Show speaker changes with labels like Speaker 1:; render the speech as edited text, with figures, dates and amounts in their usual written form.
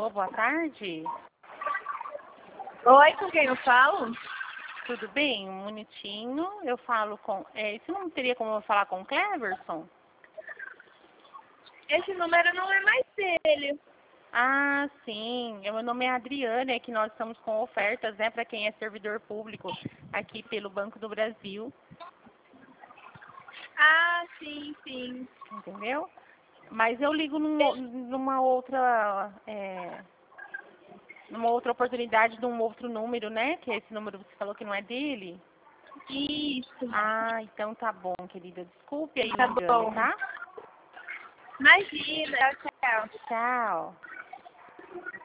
Speaker 1: Alô, boa tarde.
Speaker 2: Oi, com quem eu falo?
Speaker 1: Tudo bem? Um minutinho. Eu falo com... Esse não teria como eu falar com o Cleverson?
Speaker 2: Esse número não é mais dele.
Speaker 1: Ah, sim. Meu nome é Adriana, é que nós estamos com ofertas, né, para quem é servidor público aqui pelo Banco do Brasil.
Speaker 2: Ah, sim, sim.
Speaker 1: Entendeu? Mas eu ligo numa outra oportunidade de um outro número, né? Que esse número você falou que não é dele.
Speaker 2: Isso.
Speaker 1: Ah, então tá bom, querida. Desculpe aí o
Speaker 2: Tá
Speaker 1: engano,
Speaker 2: bom.
Speaker 1: tá?
Speaker 2: Imagina. Tchau, tchau.
Speaker 1: Tchau.